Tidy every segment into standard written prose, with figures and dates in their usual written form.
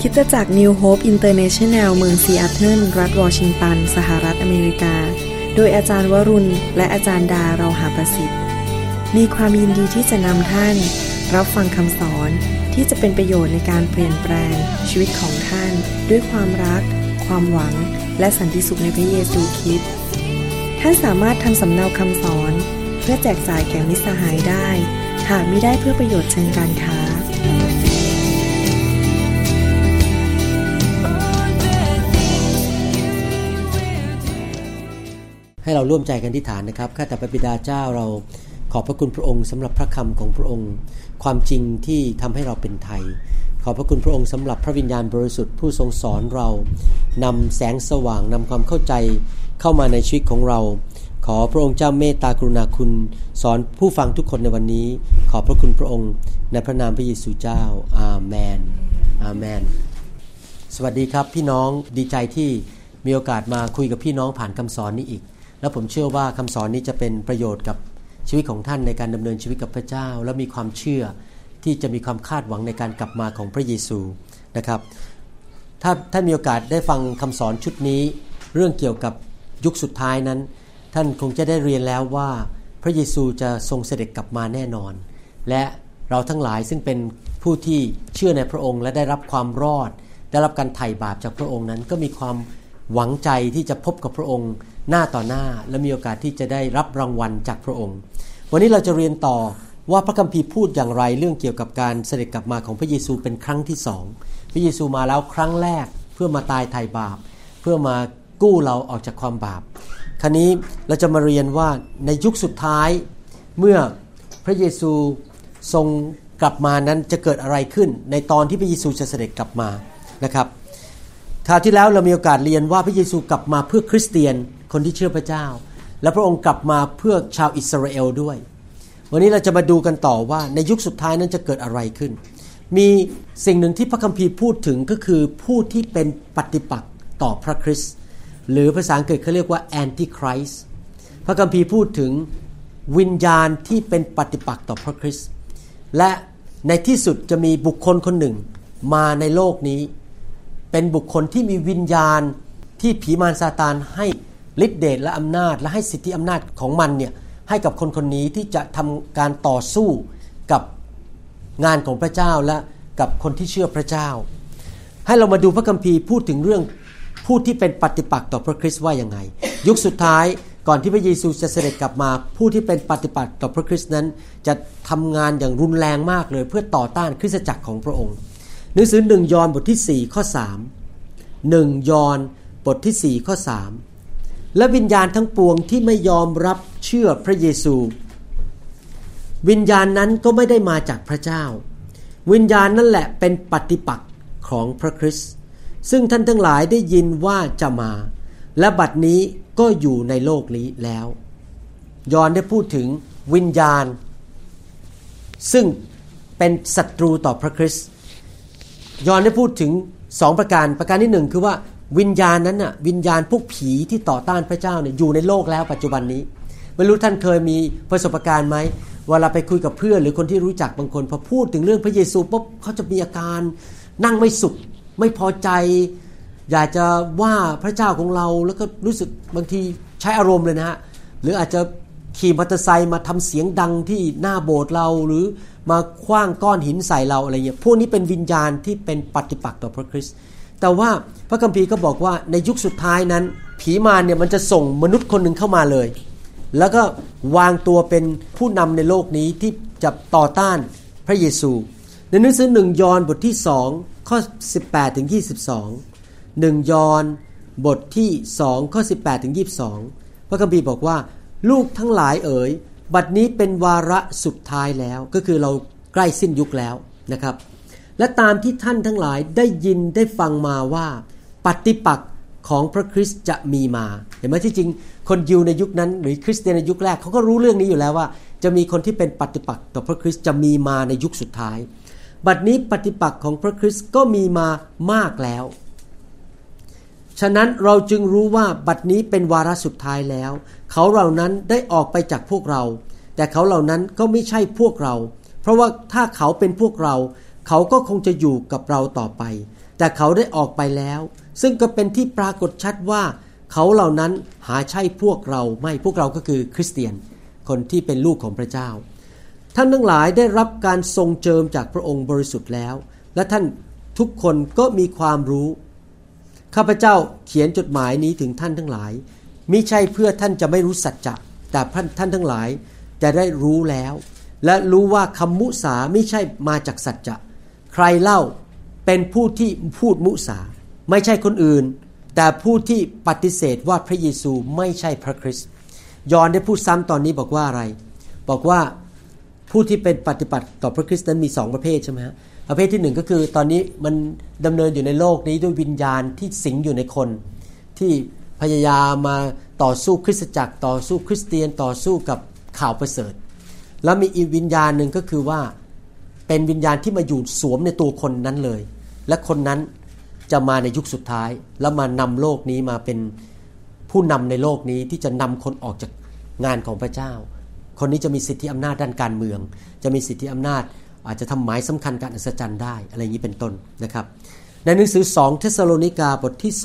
คริสตจักร New Hope International เมืองซีแอตเทิลรัฐวอชิงตันสหรัฐอเมริกาโดยอาจารย์วรุณและอาจารย์ดาเราหาประสิทธิ์มีความยินดีที่จะนำท่านรับฟังคำสอนที่จะเป็นประโยชน์ในการเปลี่ยนแปลงชีวิตของท่านด้วยความรักความหวังและสันติสุขในพระเยซูคริสต์ท่านสามารถทำสำเนาคำสอนเพื่อแจกจ่ายแก่มิตรสหายได้หากมิได้เพื่อประโยชน์เชิงการค้าให้เราร่วมใจกันอธิษฐานนะครับข้าแต่พระบิดาเจ้าเราขอบพระคุณพระองค์สำหรับพระคำของพระองค์ความจริงที่ทำให้เราเป็นไทยขอบพระคุณพระองค์สำหรับพระวิญญาณบริสุทธิ์ผู้ทรงสอนเรานำแสงสว่างนำความเข้าใจเข้ามาในชีวิตของเราขอพระองค์เจ้าเมตตากรุณาคุณสอนผู้ฟังทุกคนในวันนี้ขอบพระคุณพระองค์ในพระนามพระเยซูเจ้าอาเมนอาเมนสวัสดีครับพี่น้องดีใจที่มีโอกาสมาคุยกับพี่น้องผ่านคำสอนนี้อีกและผมเชื่อว่าคำสอนนี้จะเป็นประโยชน์กับชีวิตของท่านในการดำเนินชีวิตกับพระเจ้าและมีความเชื่อที่จะมีความคาดหวังในการกลับมาของพระเยซูนะครับถ้าท่านมีโอกาสได้ฟังคำสอนชุดนี้เรื่องเกี่ยวกับยุคสุดท้ายนั้นท่านคงจะได้เรียนแล้วว่าพระเยซูจะทรงเสด็จกลับมาแน่นอนและเราทั้งหลายซึ่งเป็นผู้ที่เชื่อในพระองค์และได้รับความรอดได้รับการไถ่บาปจากพระองค์นั้นก็มีความหวังใจที่จะพบกับพระองค์หน้าต่อหน้าและมีโอกาสที่จะได้รับรางวัลจากพระองค์วันนี้เราจะเรียนต่อว่าพระคัมภีร์พูดอย่างไรเรื่องเกี่ยวกับการเสด็จกลับมาของพระเยซูเป็นครั้งที่สองพระเยซูมาแล้วครั้งแรกเพื่อมาตายไถ่บาปเพื่อมากู้เราออกจากความบาปคราวนี้เราจะมาเรียนว่าในยุคสุดท้ายเมื่อพระเยซูทรงกลับมานั้นจะเกิดอะไรขึ้นในตอนที่พระเยซูจะเสด็จกลับมานะครับคราวที่แล้วเรามีโอกาสเรียนว่าพระเยซูกลับมาเพื่อคริสเตียนคนที่เชื่อพระเจ้าและพระองค์กลับมาเพื่อชาวอิสราเอลด้วยวันนี้เราจะมาดูกันต่อว่าในยุคสุดท้ายนั้นจะเกิดอะไรขึ้นมีสิ่งหนึ่งที่พระคัมภีร์พูดถึงก็คือผู้ที่เป็นปฏิปักษ์ต่อพระคริสต์หรือภาษาอังกฤษเขาเรียกว่าแอนติคริสต์พระคัมภีร์พูดถึงวิญญาณที่เป็นปฏิปักษ์ต่อพระคริสต์และในที่สุดจะมีบุคคลคนหนึ่งมาในโลกนี้เป็นบุคคลที่มีวิญญาณที่ผีมารซาตานให้ฤทธิ์เดชและอำนาจและให้สิทธิอำนาจของมันเนี่ยให้กับคนคนนี้ที่จะทำการต่อสู้กับงานของพระเจ้าและกับคนที่เชื่อพระเจ้าให้เรามาดูพระคัมภีร์พูดถึงเรื่องผู้ที่เป็นปฏิปักษ์ต่อพระคริสต์ว่ายังไงยุคสุดท้ายก่อนที่พระเยซูจะเสด็จกลับมาผู้ที่เป็นปฏิปักษ์ต่อพระคริสต์นั้นจะทำงานอย่างรุนแรงมากเลยเพื่อต่อต้านคริสตจักรของพระองค์หนังสือ1ยอห์นบทที่4ข้อ3 1ยอห์นบทที่4ข้อ3และวิญญาณทั้งปวงที่ไม่ยอมรับเชื่อพระเยซูวิญญาณนั้นก็ไม่ได้มาจากพระเจ้าวิญญาณนั่นแหละเป็นปฏิปักษ์ของพระคริสต์ซึ่งท่านทั้งหลายได้ยินว่าจะมาและบัดนี้ก็อยู่ในโลกนี้แล้วยอห์นได้พูดถึงวิญญาณซึ่งเป็นศัตรูต่อพระคริสต์ยอห์นได้พูดถึง2ประการที่1คือว่าวิญญาณนั้นน่ะวิญญาณพวกผีที่ต่อต้านพระเจ้าเนี่ยอยู่ในโลกแล้วปัจจุบันนี้ไม่รู้ท่านเคยมีประสบการณ์ไหมเวลาไปคุยกับเพื่อนหรือคนที่รู้จักบางคนพอพูดถึงเรื่องพระเยซูปุ๊บเขาจะมีอาการนั่งไม่สุขไม่พอใจอยากจะว่าพระเจ้าของเราแล้วก็รู้สึกบางทีใช้อารมณ์เลยนะฮะหรืออาจจะขี่มอเตอร์ไซค์มาทำเสียงดังที่หน้าโบสถ์เราหรือมาขว้างก้อนหินใส่เราอะไรเงี้ยพวกนี้เป็นวิญญาณที่เป็นปฏิปักษ์ต่อพระคริสต์แต่ว่าพระคัมภีร์ก็บอกว่าในยุคสุดท้ายนั้นผีมารเนี่ยมันจะส่งมนุษย์คนหนึ่งเข้ามาเลยแล้วก็วางตัวเป็นผู้นำในโลกนี้ที่จะต่อต้านพระเยซูในหนังสือ1ยอห์นบทที่2ข้อ18ถึง22 1ยอห์นบทที่2ข้อ18ถึง22พระคัมภีร์บอกว่าลูกทั้งหลายเอ๋ยบัดนี้เป็นวาระสุดท้ายแล้วก็คือเราใกล้สิ้นยุคแล้วนะครับและตามที่ท่านทั้งหลายได้ยินได้ฟังมาว่าปฏิปักษ์ของพระคริสต์จะมีมาเห็นไหมที่จริงคนยิวในยุคนั้นหรือคริสเตียนในยุคแรกเขาก็รู้เรื่องนี้อยู่แล้วว่าจะมีคนที่เป็นปฏิปักษ์ต่อพระคริสต์จะมีมาในยุคสุดท้ายบัดนี้ปฏิปักษ์ของพระคริสต์ก็มีมามากแล้วฉะนั้นเราจึงรู้ว่าบัดนี้เป็นวาระสุดท้ายแล้วเขาเหล่านั้นได้ออกไปจากพวกเราแต่เขาเหล่านั้นก็ไม่ใช่พวกเราเพราะว่าถ้าเขาเป็นพวกเราเขาก็คงจะอยู่กับเราต่อไปแต่เขาได้ออกไปแล้วซึ่งก็เป็นที่ปรากฏชัดว่าเขาเหล่านั้นหาใช่พวกเราไม่พวกเราก็คือคริสเตียนคนที่เป็นลูกของพระเจ้าท่านทั้งหลายได้รับการทรงเจิมจากพระองค์บริสุทธิ์แล้วและท่านทุกคนก็มีความรู้ข้าพเจ้าเขียนจดหมายนี้ถึงท่านทั้งหลายมิใช่เพื่อท่านจะไม่รู้สัจจะแต่ท่านทั้งหลายจะได้รู้แล้วและรู้ว่าคำมุสาไม่ใช่มาจากสัจจะใครเล่าเป็นผู้ที่พูดมุสาไม่ใช่คนอื่นแต่ผู้ที่ปฏิเสธว่าพระเยซูไม่ใช่พระคริสต์ยอห์นได้พูดซ้ำตอนนี้บอกว่าอะไรบอกว่าผู้ที่เป็นปฏิบัติต่อพระคริสต์นั้นมี2ประเภทใช่ไหมฮะประเภทที่1ก็คือตอนนี้มันดำเนินอยู่ในโลกนี้ด้วยวิญญาณที่สิงอยู่ในคนที่พยายามมาต่อสู้คริสตจักรต่อสู้คริสเตียนต่อสู้กับข่าวประเสริฐแล้วมีอีกวิญญาณหนึ่งก็คือว่าเป็นวิญญาณที่มาอยู่สวมในตัวคนนั้นเลยและคนนั้นจะมาในยุคสุดท้ายแล้วมานำโลกนี้มาเป็นผู้นำในโลกนี้ที่จะนำคนออกจากงานของพระเจ้าคนนี้จะมีสิทธิอำนาจด้านการเมืองจะมีสิทธิอำนาจอาจจะทำหมายสำคัญการอัศจรรย์ได้อะไรอย่างนี้เป็นต้นนะครับในหนังสือ2เธสโลนิกาบทที่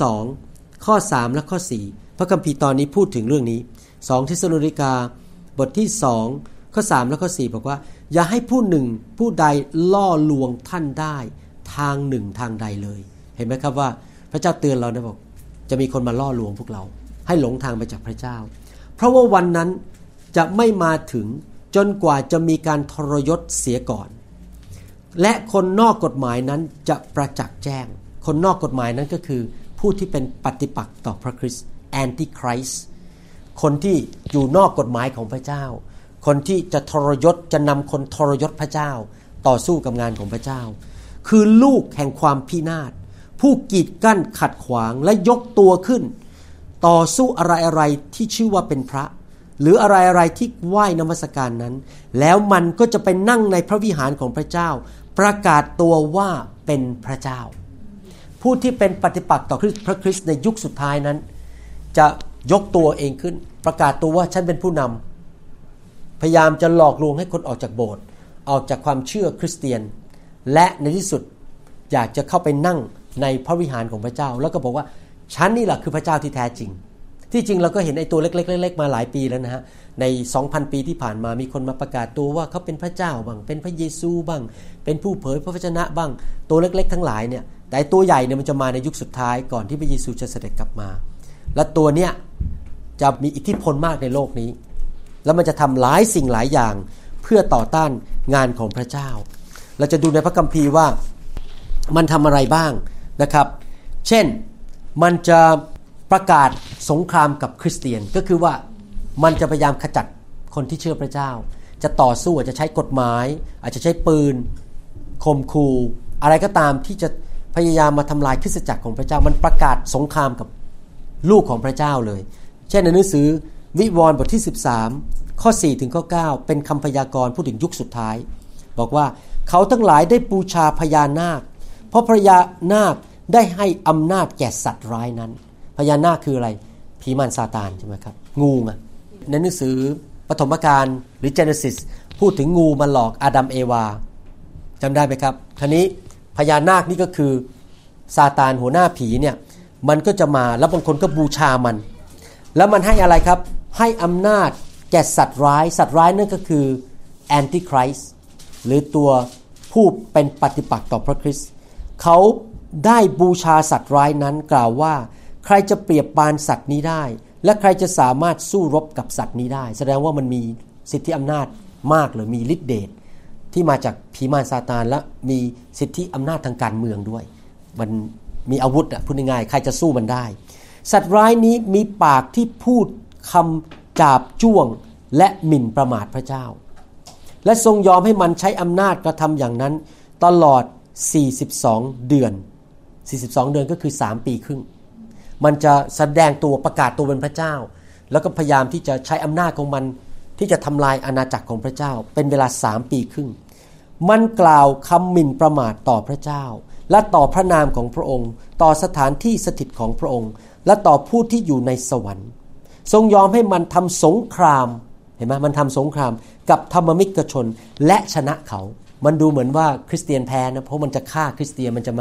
2ข้อ3และข้อ4พระคัมภีร์ตอนนี้พูดถึงเรื่องนี้2เธสโลนิกาบทที่2ข้อ3และข้อ4บอกว่าอย่าให้ผู้หนึ่งผู้ใดล่อลวงท่านได้ทางหนึ่งทางใดเลยเห็นไหมครับว่าพระเจ้าเตือนเรานะบอกจะมีคนมาล่อลวงพวกเราให้หลงทางไปจากพระเจ้าเพราะว่าวันนั้นจะไม่มาถึงจนกว่าจะมีการทรยศเสียก่อนและคนนอกกฎหมายนั้นจะประจักษ์แจ้งคนนอกกฎหมายนั้นก็คือผู้ที่เป็นปฏิปักษ์ต่อพระคริสต์แอนติคริสต์คนที่อยู่นอกกฎหมายของพระเจ้าคนที่จะทรยศจะนำคนทรยศพระเจ้าต่อสู้กับงานของพระเจ้าคือลูกแห่งความพินาศผู้กีดกั้นขัดขวางและยกตัวขึ้นต่อสู้อะไรๆที่ชื่อว่าเป็นพระหรืออะไรๆที่ไหว้นมัสการนั้นแล้วมันก็จะไปนั่งในพระวิหารของพระเจ้าประกาศตัวว่าเป็นพระเจ้าผู้ที่เป็นปฏิปักษ์ต่อพระคริสต์ในยุคสุดท้ายนั้นจะยกตัวเองขึ้นประกาศตัวว่าฉันเป็นผู้นำพยายามจะหลอกลวงให้คนออกจากโบสถ์ออกจากความเชื่อคริสเตียนและในที่สุดอยากจะเข้าไปนั่งในพระวิหารของพระเจ้าแล้วก็บอกว่าฉันนี่แหละคือพระเจ้าที่แท้จริงที่จริงเราก็เห็นไอ้ตัวเล็กๆๆมาหลายปีแล้วนะฮะใน 2,000 ปีที่ผ่านมามีคนมาประกาศตัวว่าเขาเป็นพระเจ้าบ้างเป็นพระเยซูบ้างเป็นผู้เผยพระวจนะบ้างตัวเล็กๆทั้งหลายเนี่ยแต่ตัวใหญ่เนี่ยมันจะมาในยุคสุดท้ายก่อนที่พระเยซูจะเสด็จกลับมาและตัวเนี้ยจะมีอิทธิพลมากในโลกนี้แล้วมันจะทำหลายสิ่งหลายอย่างเพื่อต่อต้านงานของพระเจ้าเราจะดูในพระคัมภีร์ว่ามันทำอะไรบ้างนะครับเช่นมันจะประกาศสงครามกับคริสเตียนก็คือว่ามันจะพยายามขจัดคนที่เชื่อพระเจ้าจะต่อสู้อาจจะใช้กฎหมายอาจจะใช้ปืนข่มขู่อะไรก็ตามที่จะพยายามมาทำลายคริสตจักรของพระเจ้ามันประกาศสงครามกับลูกของพระเจ้าเลยเช่นในหนังสือวิวรณ์บทที่13ข้อ4ถึงข้อ9เป็นคำพยากรณ์พูดถึงยุคสุดท้ายบอกว่าเขาทั้งหลายได้บูชาพญานาคเพราะพญานาคได้ให้อำนาจแก่สัตว์ร้ายนั้นพญานาคคืออะไรผีมารซาตานใช่ไหมครับงูไงในหนังสือปฐมกาลหรือ Genesis พูดถึงงูมาหลอกอาดัมเอวาจำได้ไหมครับคราวนี้พญานาคนี่ก็คือซาตานหัวหน้าผีเนี่ยมันก็จะมาแล้วบางคนก็บูชามันแล้วมันให้อะไรครับให้อำนาจแก่สัตว์ร้ายนั่นก็คือแอนติคริสต์หรือตัวผู้เป็นปฏิปักษ์ต่อพระคริสต์เขาได้บูชาสัตว์ร้ายนั้นกล่าวว่าใครจะเปรียบปานสัตว์นี้ได้และใครจะสามารถสู้รบกับสัตว์นี้ได้แสดงว่ามันมีสิทธิอำนาจมากหรือมีฤทธิ์เดชที่มาจากผีมารซาตานและมีสิทธิอำนาจทางการเมืองด้วยมันมีอาวุธพูดง่ายๆใครจะสู้มันได้สัตว์ร้ายนี้มีปากที่พูดคำจาบจ้วงและหมิ่นประมาทพระเจ้าและทรงยอมให้มันใช้อำนาจกระทำอย่างนั้นตลอด42เดือนก็คือ3ปีครึ่งมันจะแสดงตัวประกาศตัวเป็นพระเจ้าแล้วก็พยายามที่จะใช้อำนาจของมันที่จะทำลายอาณาจักรของพระเจ้าเป็นเวลา3ปีครึ่งมันกล่าวคำหมิ่นประมาทต่อพระเจ้าและต่อพระนามของพระองค์ต่อสถานที่สถิตของพระองค์และต่อผู้ที่อยู่ในสวรรค์ทรงยอมให้มันทำสงครามเห็นไหมมันทำสงครามกับธรรมมิกชนและชนะเขามันดูเหมือนว่าคริสเตียนแพ้นะเพราะมันจะฆ่าคริสเตียนมันจะมา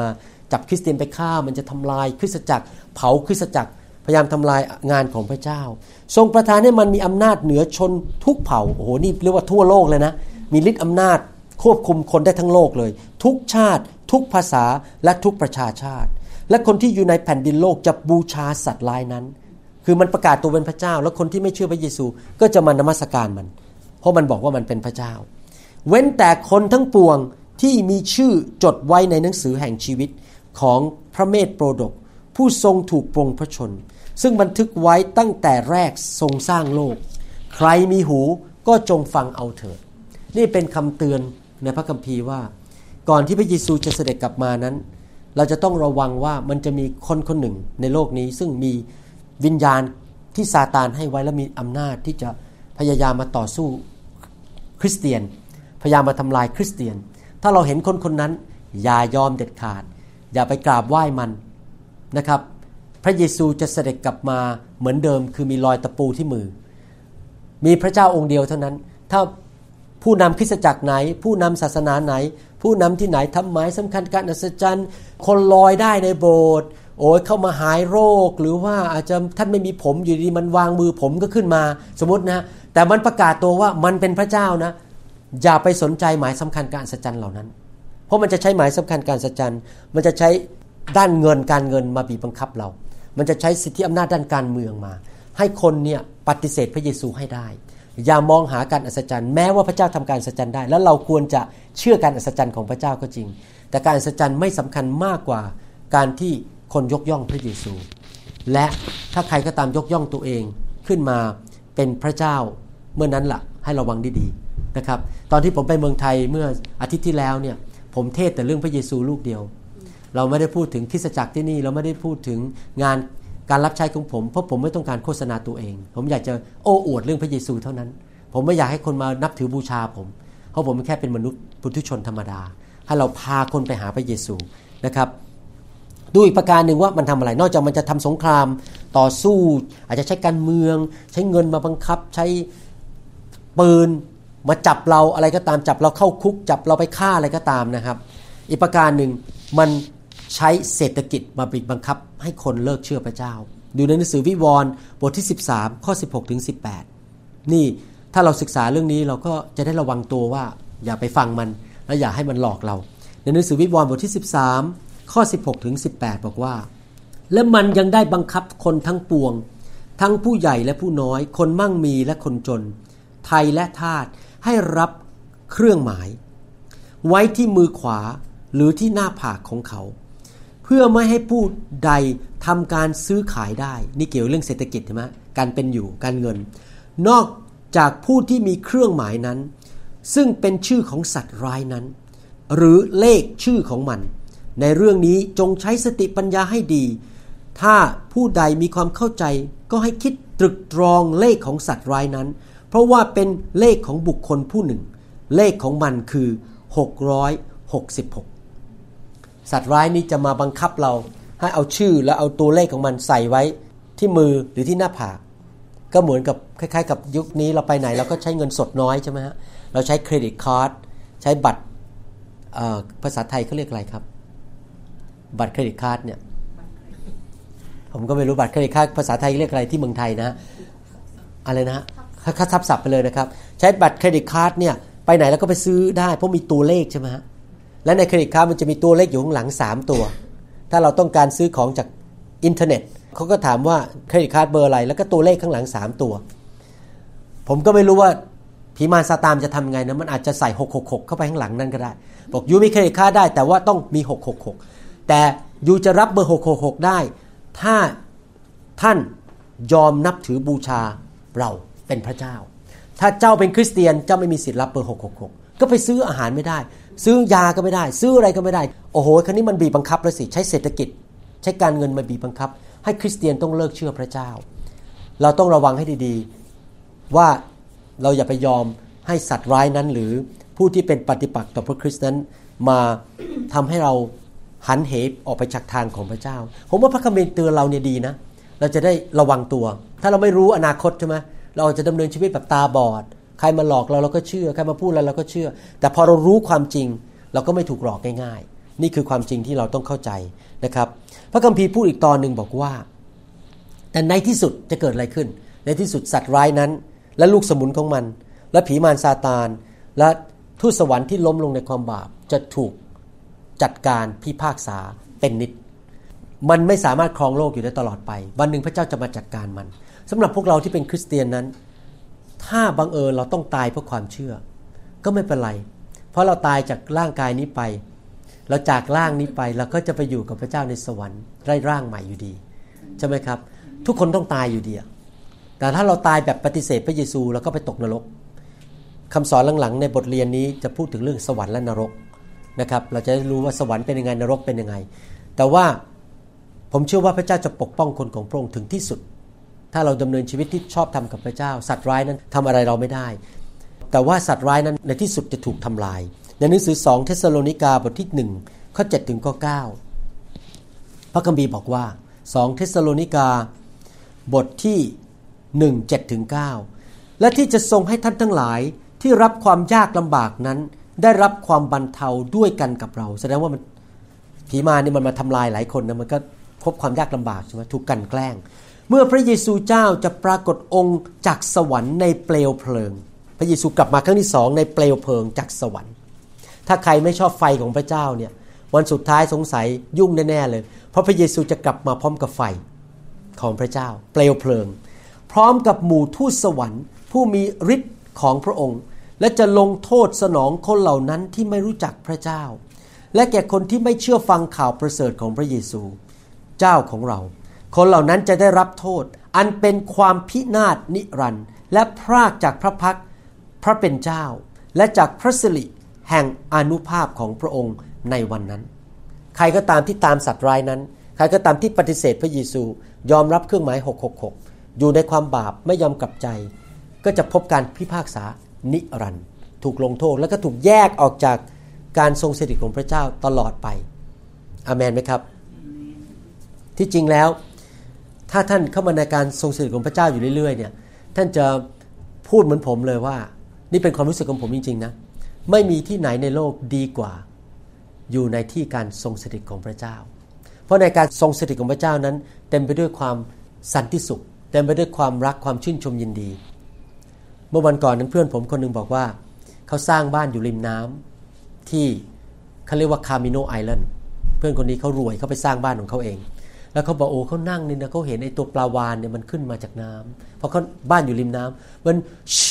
จับคริสเตียนไปฆ่ามันจะทำลายคริสตจักรเผาคริสตจักรพยายามทำลายงานของพระเจ้าทรงประทานให้มันมีอำนาจเหนือชนทุกเผ่าโอ้โหนี่เรียกว่าทั่วโลกเลยนะมีฤทธิ์อำนาจควบคุมคนได้ทั้งโลกเลยทุกชาติทุกภาษาและทุกประชาชาติและคนที่อยู่ในแผ่นดินโลกจะบูชาสัตว์ร้ายนั้นคือมันประกาศตัวเป็นพระเจ้าแล้วคนที่ไม่เชื่อพระเยซูก็จะมานมัสการมันเพราะมันบอกว่ามันเป็นพระเจ้าเว้นแต่คนทั้งปวงที่มีชื่อจดไว้ในหนังสือแห่งชีวิตของพระเมธโปรดกผู้ทรงถูกปรงพระชนซึ่งบันทึกไว้ตั้งแต่แรกทรงสร้างโลกใครมีหูก็จงฟังเอาเถิดนี่เป็นคำเตือนในพระคัมภีร์ว่าก่อนที่พระเยซูจะเสด็จกลับมานั้นเราจะต้องระวังว่ามันจะมีคนคนหนึ่งในโลกนี้ซึ่งมีวิญญาณที่ซาตานให้ไว้และมีอำนาจที่จะพยายามมาต่อสู้คริสเตียนพยายามมาทำลายคริสเตียนถ้าเราเห็นคนคนนั้นอย่ายอมเด็ดขาดอย่าไปกราบไหว้มันนะครับพระเยซูจะเสด็จกลับมาเหมือนเดิมคือมีรอยตะปูที่มือมีพระเจ้าองค์เดียวเท่านั้นถ้าผู้นำคริสตจักรไหนผู้นำศาสนาไหนผู้นำที่ไหนทำหมายสำคัญการอัศจรรย์คนลอยได้ในโบสถ์โอ้ยเข้ามาหายโรคหรือว่าอาจจะท่านไม่มีผมอยู่ดีมันวางมือผมก็ขึ้นมาสมมตินะแต่มันประกาศตัวว่ามันเป็นพระเจ้านะอย่าไปสนใจหมายสำคัญการอัศจรรย์เหล่านั้นเพราะมันจะใช้หมายสำคัญการอัศจรรย์มันจะใช้ด้านเงินการเงินมาบีบบังคับเรามันจะใช้สิทธิอำนาจด้านการเมืองมาให้คนเนี่ยปฏิเสธพระเยซูให้ได้อย่ามองหาการอัศจรรย์แม้ว่าพระเจ้าทำการอัศจรรย์ได้แล้วเราควรจะเชื่อการอัศจรรย์ของพระเจ้าก็จริงแต่การอัศจรรย์ไม่สำคัญมากกว่าการที่คนยกย่องพระเยซูและถ้าใครก็ตามยกย่องตัวเองขึ้นมาเป็นพระเจ้าเมื่อนั้นล่ะให้ระวังดีๆนะครับตอนที่ผมไปเมืองไทยเมื่ออาทิตย์ที่แล้วเนี่ยผมเทศแต่เรื่องพระเยซูลูกเดียวเราไม่ได้พูดถึงคริสตจักรที่นี่เราไม่ได้พูดถึงงานการรับใช้ของผมเพราะผมไม่ต้องการโฆษณาตัวเองผมอยากจะโอ้อวดเรื่องพระเยซูเท่านั้นผมไม่อยากให้คนมานับถือบูชาผมเพราะผมแค่เป็นมนุษย์ปุถุชนธรรมดาให้เราพาคนไปหาพระเยซูนะครับดูอีกประการหนึ่งว่ามันทำอะไรนอกจากมันจะทำสงครามต่อสู้อาจจะใช้การเมืองใช้เงินมาบังคับใช้ปืนมาจับเราอะไรก็ตามจับเราเข้าคุกจับเราไปฆ่าอะไรก็ตามนะครับอีกประการหนึ่งมันใช้เศรษฐกิจมาบีบบังคับให้คนเลิกเชื่อพระเจ้าดูในหนังสือวิวรณ์บทที่13ข้อ16ถึง18นี่ถ้าเราศึกษาเรื่องนี้เราก็จะได้ระวังตัวว่าอย่าไปฟังมันและอย่าให้มันหลอกเราในหนังสือวิวรณ์บทที่13ข้อ16ถึง18บอกว่าและมันยังได้บังคับคนทั้งปวงทั้งผู้ใหญ่และผู้น้อยคนมั่งมีและคนจนไทยและทาสให้รับเครื่องหมายไว้ที่มือขวาหรือที่หน้าผากของเขาเพื่อไม่ให้ผู้ใดทำการซื้อขายได้นี่เกี่ยวเรื่องเศรษฐกิจใช่ไหมการเป็นอยู่การเงินนอกจากผู้ที่มีเครื่องหมายนั้นซึ่งเป็นชื่อของสัตว์ร้ายนั้นหรือเลขชื่อของมันในเรื่องนี้จงใช้สติปัญญาให้ดีถ้าผู้ใดมีความเข้าใจก็ให้คิดตรึกตรองเลขของสัตว์ร้ายนั้นเพราะว่าเป็นเลขของบุคคลผู้หนึ่งเลขของมันคือ666สัตว์ร้ายนี้จะมาบังคับเราให้เอาชื่อและเอาตัวเลขของมันใส่ไว้ที่มือหรือที่หน้าผากก็เหมือนกับคล้ายๆกับยุคนี้เราไปไหนเราก็ใช้เงินสดน้อยใช่ไหมฮะเราใช้เครดิตการ์ดใช้บัตรภาษาไทยเขาเรียกอะไรครับบัตรเครดิตการ์ดเนี่ยผมก็ไม่รู้บัตรเครดิตการ์ดภาษาไทยเรียกอะไรที่เมืองไทยนะอะไรนะฮะค่าทับศัพท์ไปเลยนะครับใช้บัตรเครดิตการ์ดเนี่ยไปไหนแล้วก็ไปซื้อได้เพราะมีตัวเลขใช่ไหมฮะและในเครดิตการ์ดมันจะมีตัวเลขอยู่ข้างหลัง3ตัวถ้าเราต้องการซื้อของจากอินเทอร์เน็ตเขาก็ถามว่าเครดิตการ์ดเบอร์อะไรแล้วก็ตัวเลขข้างหลัง3ตัวผมก็ไม่รู้ว่าผีมารซาตานจะทำไงนะมันอาจจะใส่666เข้าไปข้างหลังนั่นก็ได้บอกยูมีเครดิตการ์ดได้แต่ว่าต้องมี666แต่ยูจะรับเบอร์666ได้ถ้าท่านยอมนับถือบูชาเราเป็นพระเจ้าถ้าเจ้าเป็นคริสเตียนเจ้าไม่มีสิทธิ์รับเบอร์666ก็ไปซื้ออาหารไม่ได้ซื้อยาก็ไม่ได้ซื้ออะไรก็ไม่ได้โอ้โหคราวนี้มันบีบบังคับแล้วสิใช้เศรษฐกิจใช้การเงินมาบีบบังคับให้คริสเตียนต้องเลิกเชื่อพระเจ้าเราต้องระวังให้ดีๆว่าเราอย่าไปยอมให้สัตว์ร้ายนั้นหรือผู้ที่เป็นปฏิปักษ์ต่อพระคริสต์นั้นมาทำให้เราหันเหออกไปจากทางของพระเจ้าผมว่าพระคัมภีร์เตือนเราเนี่ยดีนะเราจะได้ระวังตัวถ้าเราไม่รู้อนาคตใช่ไหมเราจะดำเนินชีวิตแบบตาบอดใครมาหลอกเราก็เชื่อใครมาพูดอะไรเราก็เชื่อแต่พอเรารู้ความจริงเราก็ไม่ถูกหลอกง่ายๆนี่คือความจริงที่เราต้องเข้าใจนะครับพระคัมภีร์พูดอีกตอนหนึ่งบอกว่าแต่ในที่สุดจะเกิดอะไรขึ้นในที่สุดสัตว์ร้ายนั้นและลูกสมุนของมันและผีมารซาตานและทูตสวรรค์ที่ล้มลงในความบาปจะถูกจัดการพิพากษาเป็นนิจมันไม่สามารถครองโลกอยู่ได้ตลอดไปวันหนึ่งพระเจ้าจะมาจัดการมันสำหรับพวกเราที่เป็นคริสเตียนนั้นถ้าบังเอิญเราต้องตายเพราะความเชื่อก็ไม่เป็นไรเพราะเราตายจากร่างกายนี้ไปเราจากร่างนี้ไปเราก็จะไปอยู่กับพระเจ้าในสวรรค์ได้ร่างใหม่อยู่ดีใช่ไหมครับทุกคนต้องตายอยู่ดีแต่ถ้าเราตายแบบปฏิเสธพระเยซูเราก็ไปตกนรกคำสอนหลังๆในบทเรียนนี้จะพูดถึงเรื่องสวรรค์และนรกนะครับเราจะได้รู้ว่าสวรรค์เป็นยังไงนรกเป็นยังไงแต่ว่าผมเชื่อว่าพระเจ้าจะปกป้องคนของพระองค์ถึงที่สุดถ้าเราดำเนินชีวิตที่ชอบธรรมกับพระเจ้าสัตว์ร้ายนั้นทำอะไรเราไม่ได้แต่ว่าสัตว์ร้ายนั้นในที่สุดจะถูกทำลายในหนังสือ2เธสโลนิกาบทที่1ข้อ7ถึงข้อ9พระคัมภีร์บอกว่า2เธสโลนิกาบทที่1 7ถึง9และที่จะทรงให้ท่านทั้งหลายที่รับความยากลำบากนั้นได้รับความบรรเทาด้วยกันกับเราแสดงว่ามันผีมารนี่มันมาทำลายหลายคนนะมันก็พบความยากลำบากใช่ไหมถูกกันแกล้งเมื่อพระเยซูเจ้าจะปรากฏองค์จากสวรรค์ในเปลวเพลิงพระเยซูกลับมาครั้งที่2ในเปลวเพลิงจากสวรรค์ถ้าใครไม่ชอบไฟของพระเจ้าเนี่ยวันสุดท้ายสงสัยยุ่งแน่ๆเลยเพราะพระเยซูจะกลับมาพร้อมกับไฟของพระเจ้าเปลวเพลิงพร้อมกับหมู่ทูตสวรรค์ผู้มีฤทธิ์ของพระองค์และจะลงโทษสนองคนเหล่านั้นที่ไม่รู้จักพระเจ้าและแก่คนที่ไม่เชื่อฟังข่าวประเสริฐของพระเยซูเจ้าของเราคนเหล่านั้นจะได้รับโทษอันเป็นความพินาศนิรันดร์และพรากจากพระพักพระเป็นเจ้าและจากพระสิริแห่งอานุภาพของพระองค์ในวันนั้นใครก็ตามที่ตามสัตว์ร้ายนั้นใครก็ตามที่ปฏิเสธพระเยซูยอมรับเครื่องหมาย666อยู่ในความบาปไม่ยอมกลับใจก็จะพบการพิพากษานิรันดร์ถูกลงโทษแล้วก็ถูกแยกออกจากการทรงสถิตของพระเจ้าตลอดไปอาเมนไหมครับที่จริงแล้วถ้าท่านเข้ามาในการทรงสถิตของพระเจ้าอยู่เรื่อยๆเนี่ยท่านจะพูดเหมือนผมเลยว่านี่เป็นความรู้สึกของผมจริงๆนะไม่มีที่ไหนในโลกดีกว่าอยู่ในที่การทรงสถิตของพระเจ้าเพราะในการทรงสถิตของพระเจ้านั้นเต็มไปด้วยความสันติสุขเต็มไปด้วยความรักความชื่นชมยินดีเมื่อวันก่อนนั้นเพื่อนผมคนนึงบอกว่าเขาสร้างบ้านอยู่ริมน้ำที่เขาเรียกว่าคามิโนไอแลนด์เพื่อนคนนี้เขารวยเขาไปสร้างบ้านของเขาเองแล้วเขาบอกโอ้เขานั่งนี่นะเขาเห็นไอ้ตัวปลาวาฬเนี่ยมันขึ้นมาจากน้ำเพราะเขาบ้านอยู่ริมน้ำมัน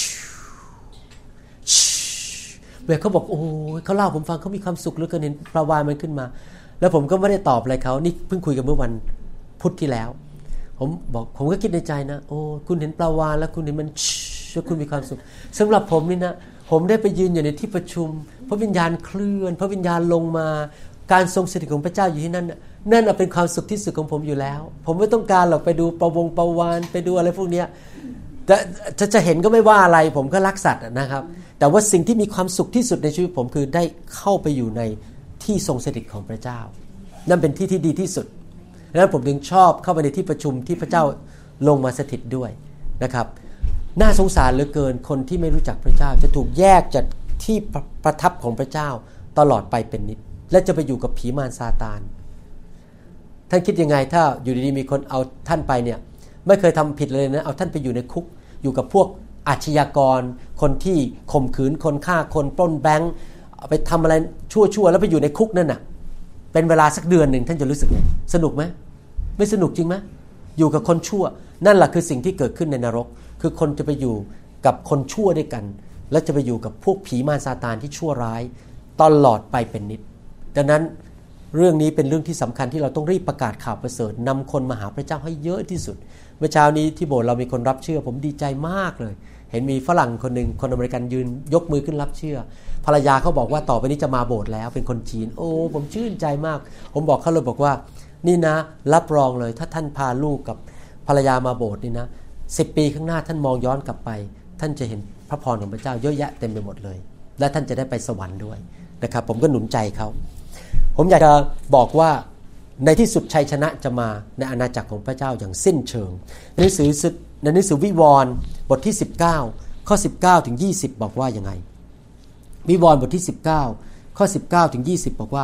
แบบเขาบอกโอ้เขาเล่าผมฟังเขามีความสุขเหลือเกินเห็นปลาวาฬมันขึ้นมาแล้วผมก็ไม่ได้ตอบอะไรเขานี่เพิ่งคุยกันเมื่อวันพุธที่แล้วผมก็คิดในใจนะโอ้คุณเห็นปลาวาฬแล้วคุณเห็นมันแล้วคุณมีความสุขสำหรับผมนี่นะผมได้ไปยืนอยู่ในที่ประชุมพระวิญญาณเคลื่อนพระวิญญาณลงมาการทรงสถิตของพระเจ้าอยู่ที่นั่นนั่นเป็นความสุขที่สุดของผมอยู่แล้วผมไม่ต้องการหรอกไปดูปลาวาฬไปดูอะไรพวกนี้แต่จะเห็นก็ไม่ว่าอะไรผมก็รักสัตว์นะครับแต่ว่าสิ่งที่มีความสุขที่สุดในชีวิตผมคือได้เข้าไปอยู่ในที่ทรงสถิตของพระเจ้านั่นเป็นที่ที่ดีที่สุดดังนั้นผมถึงชอบเข้าไปในที่ประชุมที่พระเจ้าลงมาสถิตด้วยนะครับน่าสงสารเหลือเกินคนที่ไม่รู้จักพระเจ้าจะถูกแยกจากที่ประทับของพระเจ้าตลอดไปเป็นนิจและจะไปอยู่กับผีมารซาตานท่านคิดยังไงถ้าอยู่ดีๆมีคนเอาท่านไปเนี่ยไม่เคยทำผิดเลยนะเอาท่านไปอยู่ในคุกอยู่กับพวกอาชญากรคนที่ข่มขืนคนฆ่าคนปล้นแบงค์ไปทำอะไรชั่วๆแล้วไปอยู่ในคุกนั่นน่ะเป็นเวลาสักเดือนนึงท่านจะรู้สึกไงสนุกไหมไม่สนุกจริงไหมอยู่กับคนชั่วนั่นแหละคือสิ่งที่เกิดขึ้นในนรกคือคนจะไปอยู่กับคนชั่วด้วยกันและจะไปอยู่กับพวกผีมารซาตานที่ชั่วร้ายตลอดไปเป็นนิจดังนั้นเรื่องนี้เป็นเรื่องที่สำคัญที่เราต้องรีบประกาศข่าวประเสริฐนำคนมาหาพระเจ้าให้เยอะที่สุดเมื่อเช้านี้ที่โบสถ์เรามีคนรับเชื่อผมดีใจมากเลยเห็นมีฝรั่งคนนึงคนอเมริกันยืนยกมือขึ้นรับเชื่อภรรยาเขาบอกว่าต่อไปนี้จะมาโบสถ์แล้วเป็นคนจีนโอ้ผมชื่นใจมากผมบอกเขาเลยบอกว่านี่นะรับรองเลยถ้าท่านพาลูกกับภรรยามาโบสถ์นี่นะ10 ปีข้างหน้าท่านมองย้อนกลับไปท่านจะเห็นพระพรของพระเจ้าเยอะแยะเต็มไปหมดเลยและท่านจะได้ไปสวรรค์ด้วยนะครับผมก็หนุนใจเขาผมอยากจะบอกว่าในที่สุดชัยชนะจะมาในอาณาจักรของพระเจ้าอย่างสิ้นเชิงในหนังสือวิวรณ์บทที่19ข้อ19ถึง20บอกว่ายังไงวิวรณ์บทที่19ข้อ19ถึง20บอกว่า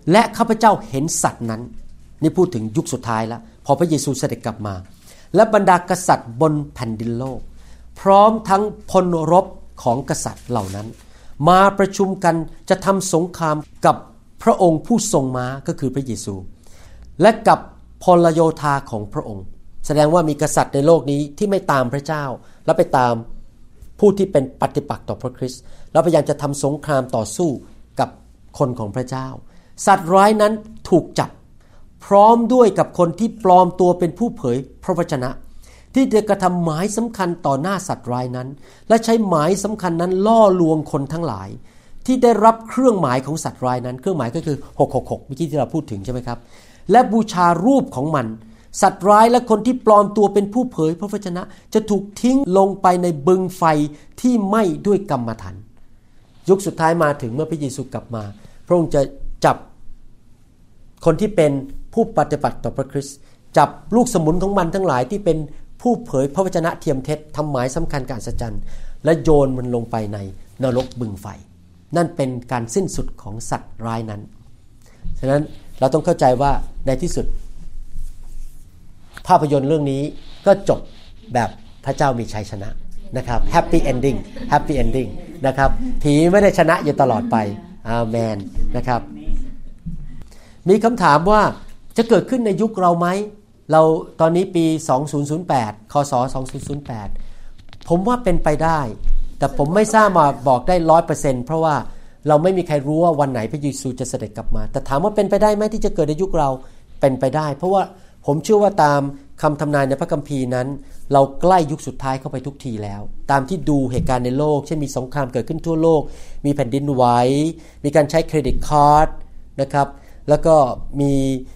และข้าพเจ้าเห็นสัตว์นั้นนี่พูดถึงยุคสุดท้ายแล้วพอพระเยซูเสด็จกลับมาและบรรดากษัตริย์บนแผ่นดินโลกพร้อมทั้งพลรบของกษัตริย์เหล่านั้นมาประชุมกันจะทำสงครามกับพระองค์ผู้ทรงม้าก็คือพระเยซูและกับพลโยธาของพระองค์แสดงว่ามีกษัตริย์ในโลกนี้ที่ไม่ตามพระเจ้าและไปตามผู้ที่เป็นปฏิปักษ์ต่อพระคริสต์แล้วพยายามจะทำสงครามต่อสู้กับคนของพระเจ้าสัตว์ร้ายนั้นถูกจับพร้อมด้วยกับคนที่ปลอมตัวเป็นผู้เผยพระวจนะที่จะกระทำหมายสำคัญต่อหน้าสัตว์ร้ายนั้นและใช้หมายสำคัญนั้นล่อลวงคนทั้งหลายที่ได้รับเครื่องหมายของสัตว์ร้ายนั้นเครื่องหมายก็คือ666เมื่อกี้ที่เราพูดถึงใช่ไหมครับและบูชารูปของมันสัตว์ร้ายและคนที่ปลอมตัวเป็นผู้เผยพระวจนะจะถูกทิ้งลงไปในบึงไฟที่ไหม้ด้วยกรรมฐานยุคสุดท้ายมาถึงเมื่อพระเยซูกลับมาพระองค์จะจับคนที่เป็นผู้ปฏิบัติต่อพระคริสต์จับลูกสมุนของมันทั้งหลายที่เป็นผู้เผยพระวจนะเทียมเท็จทำหมายสำคัญการอัศจรรย์และโยนมันลงไปในนรกบึงไฟนั่นเป็นการสิ้นสุดของสัตว์ร้ายนั้นฉะนั้นเราต้องเข้าใจว่าในที่สุดภาพยนตร์เรื่องนี้ก็จบแบบพระเจ้ามีชัยชนะนะครับ Happy Ending Happy Ending นะครับผีไม่ได้ชนะอยู่ตลอดไปอาเมนนะครับมีคำถามว่าจะเกิดขึ้นในยุคเราไหมเราตอนนี้ปี2008คศ2008ผมว่าเป็นไปได้แต่ผมไม่ทราบมาบอกได้ 100% เพราะว่าเราไม่มีใครรู้ว่าวันไหนพระเยซูจะเสด็จกลับมาแต่ถามว่าเป็นไปได้ไหมที่จะเกิดในยุคเราเป็นไปได้เพราะว่าผมเชื่อว่าตามคำทำนายในพระคัมภีร์นั้นเราใกล้ยุคสุดท้ายเข้าไปทุกทีแล้วตามที่ดูเหตุการณ์ในโลกเช่นมีสงครามเกิดขึ้นทั่วโลกมีแผ่นดินไหวมีการใช้เครดิตการ์ดนะครับแล้วก็มี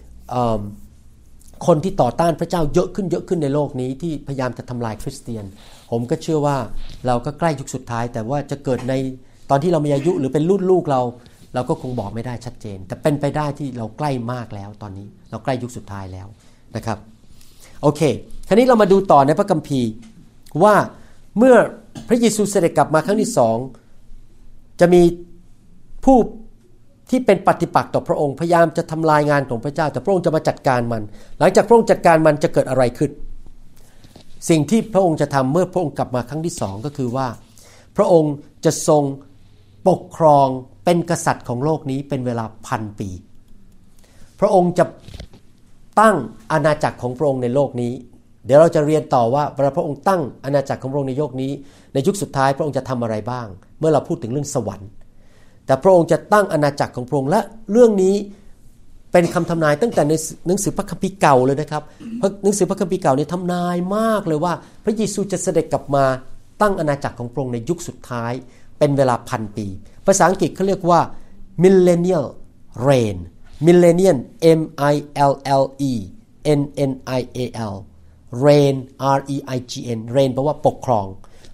คนที่ต่อต้านพระเจ้าเยอะขึ้นในโลกนี้ที่พยายามจะทำลายคริสเตียนผมก็เชื่อว่าเราก็ใกล้ยุคสุดท้ายแต่ว่าจะเกิดในตอนที่เรามีอายุหรือเป็นรุ่นลูกเราก็คงบอกไม่ได้ชัดเจนแต่เป็นไปได้ที่เราใกล้มากแล้วตอนนี้เราใกล้ยุคสุดท้ายแล้วนะครับโอเคคราวนี้เรามาดูต่อในพระคัมภีร์ว่าเมื่อพระเยซูเสด็จกลับมาครั้งที่สองจะมีผู้ที่เป็นปฏิปักษ์ต่อพระองค์พยายามจะทำลายงานของพระเจ้าแต่พระองค์จะมาจัดการมันหลังจากพระองค์จัดการมันจะเกิดอะไรขึ้นสิ่งที่พระองค์จะทำเมื่อพระองค์กลับมาครั้งที่สองก็คือว่าพระองค์จะทรงปกครองเป็นกษัตริย์ของโลกนี้เป็นเวลา1,000 ปีพระองค์จะตั้งอาณาจักรของพระองค์ในโลกนี้เดี๋ยวเราจะเรียนต่อว่าเวลาพระองค์ตั้งอาณาจักรของพระองค์ในโลกนี้ในยุคสุดท้ายพระองค์จะทำอะไรบ้างเมื่อเราพูดถึงเรื่องสวรรค์แต่พระองค์จะตั้งอาณาจักรของพระองค์และเรื่องนี้เป็นคำทำนายตั้งแต่ในหนังสือพระคัมภีร์เก่าเลยนะครับหนังสือพระคัมภีร์เก่านี่ทำนายมากเลยว่าพระเยซูจะเสด็จกลับมาตั้งอาณาจักรของพระองค์ในยุคสุดท้ายเป็นเวลา1,000 ปีภาษาอังกฤษเขาเรียกว่า millennial reign millennial M I L L E N N I A L reign R E I G N reign แปลว่าปกครอง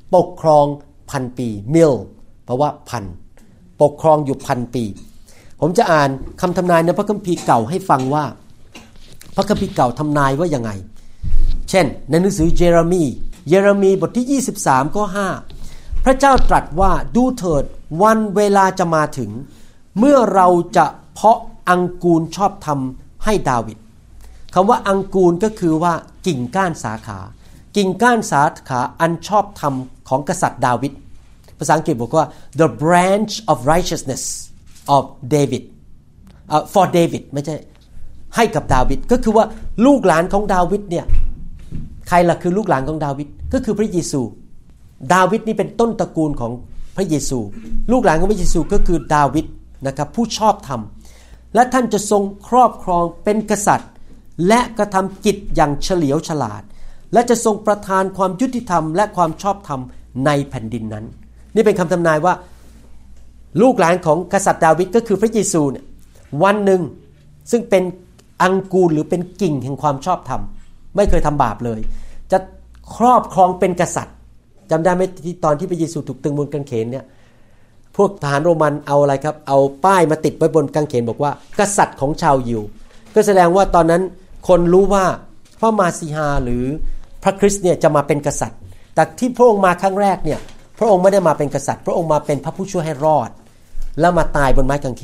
1,000 ปี mil แปลว่าพันปกครองอยู่1,000 ปีผมจะอ่านคำทำนายในพระคัมภีร์เก่าให้ฟังว่าพระคัมภีร์เก่าทำนายว่ายังไงเช่นในหนังสือเยเรมีบทที่23ข้อ5พระเจ้าตรัสว่าดูเถิดวันเวลาจะมาถึงเมื่อเราจะเพาะอังกูรชอบธรรมให้ดาวิดคำว่าอังกูรก็คือว่ากิ่งก้านสาขากิ่งก้านสาขาอันชอบธรรมของกษัตริย์ดาวิดภาษาอังกฤษบอกว่า the branch of righteousness of David for David ไม่ใช่ให้กับดาวิดก็คือว่าลูกหลานของดาวิดเนี่ยใครล่ะคือลูกหลานของดาวิดก็คือพระเยซูดาวิดนี่เป็นต้นตระกูลของพระเยซูลูกหลานของพระเยซูก็คือดาวิดนะครับผู้ชอบธรรมและท่านจะทรงครอบครองเป็นกษัตริย์และกระทำกิจอย่างเฉลียวฉลาดและจะทรงประทานความยุติธรรมและความชอบธรรมในแผ่นดินนั้นนี่เป็นคำทำนายว่าลูกหลานของกษัตริย์ดาวิดก็คือพระเยซูเนี่ยวันหนึ่งซึ่งเป็นอังกูรหรือเป็นกิ่งแห่งความชอบธรรมไม่เคยทำบาปเลยจะครอบครองเป็นกษัตริย์จำได้ไหมที่ตอนที่พระเยซูถูกตึงบนกางเขนเนี่ยพวกทหารโรมันเอาอะไรครับเอาป้ายมาติดไว้บนกางเขนบอกว่ากษัตริย์ของชาวยิวก็แสดงว่าตอนนั้นคนรู้ว่าพระมาซีฮาหรือพระคริสต์เนี่ยจะมาเป็นกษัตริย์แต่ที่พระองค์มาครั้งแรกเนี่ยพระองค์ไม่ได้มาเป็นกษัตริย์พระองค์มาเป็นพระผู้ช่วยให้รอดแล้วมาตายบนไม้กางเขน